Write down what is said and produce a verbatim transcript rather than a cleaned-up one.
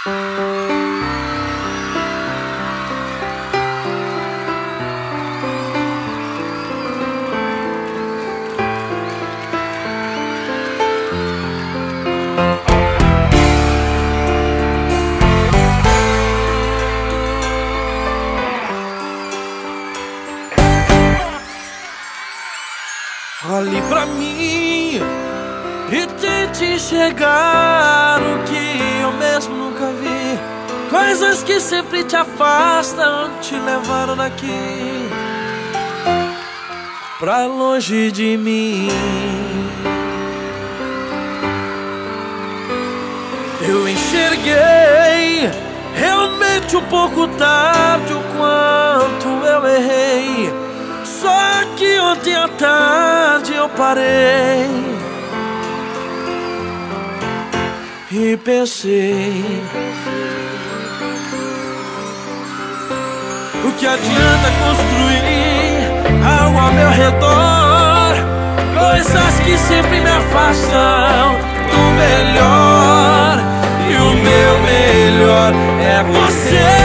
Olhe pra mim e tente enxergar o que eu mesmo nunca vi. Coisas que sempre te afastam, te levaram daqui pra longe de mim. Eu enxerguei realmente um pouco tarde o quanto eu errei. Só que ontem à tarde eu parei e pensei: o que adianta construir algo ao meu redor? Coisas que sempre me afastam do melhor. E o meu melhor é você.